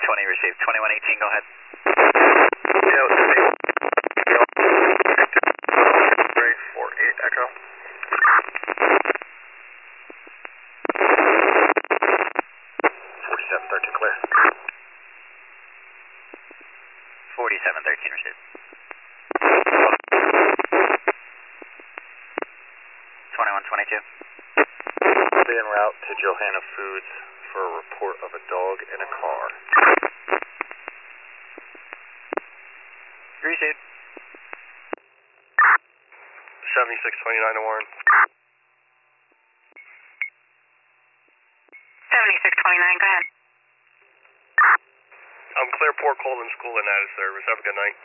20 received. 2118, go ahead. Yeah, 348 Echo. 4713 clear. 4713 received. 2122. Be en route to Johanna Foods for a report of a dog in a car. Received. 7629 to Warren. 7629, go ahead. I'm Clearport Colden School and out of service. Have a good night.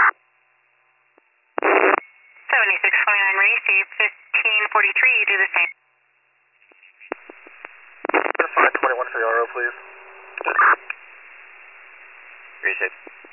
7629 received. 1543, you do the same. Find 21 for the RO, please. Received.